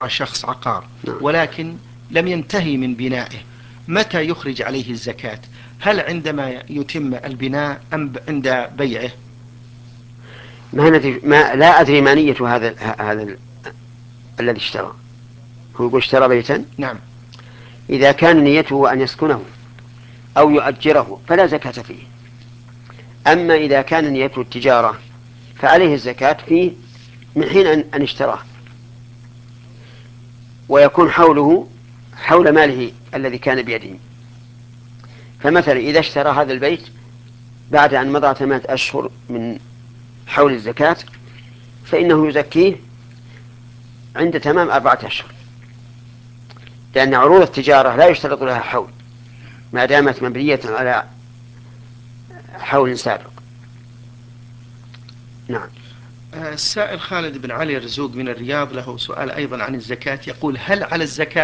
شخص عقار ولكن لم ينتهي من بنائه، متى يخرج عليه الزكاة؟ هل عندما يتم البناء أم عند بيعه؟ لا أدري ما نية هذا الذي اشترى. هو يقول اشترى بيتا. نعم. إذا كان نيته أن يسكنه أو يؤجره فلا زكاة فيه. أما إذا كان نيته التجارة فعليه الزكاة فيه من حين أن اشتراه، ويكون حوله حول ماله الذي كان بيده. فمثلا إذا اشترى هذا البيت بعد أن مضى 8 أشهر من حول الزكاة فإنه يزكيه عند تمام 4 أشهر، لأن عروض التجارة لا يشترط لها حول ما دامت مبنية على حول سابق. نعم. السائل خالد بن علي رزوق من الرياض له سؤال أيضا عن الزكاة، يقول: هل على الزكاة